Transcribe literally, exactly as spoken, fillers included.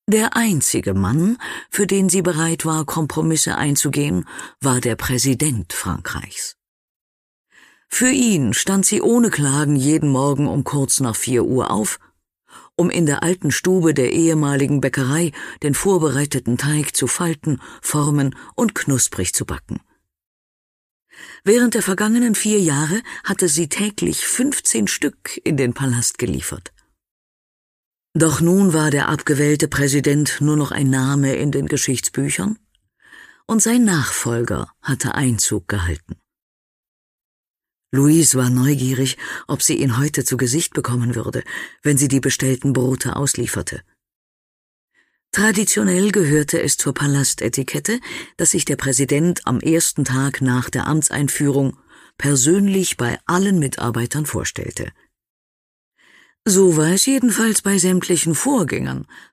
Der einzige Mann, für den sie bereit war, Kompromisse einzugehen, war der Präsident Frankreichs. Für ihn stand sie ohne Klagen jeden Morgen um kurz nach vier Uhr auf, um in der alten Stube der ehemaligen Bäckerei den vorbereiteten Teig zu falten, formen und knusprig zu backen. Während der vergangenen vier Jahre hatte sie täglich fünfzehn Stück in den Palast geliefert. Doch nun war der abgewählte Präsident nur noch ein Name in den Geschichtsbüchern und sein Nachfolger hatte Einzug gehalten. Louise war neugierig, ob sie ihn heute zu Gesicht bekommen würde, wenn sie die bestellten Brote auslieferte. Traditionell gehörte es zur Palastetikette, dass sich der Präsident am ersten Tag nach der Amtseinführung persönlich bei allen Mitarbeitern vorstellte. So war es jedenfalls bei sämtlichen Vorgängern,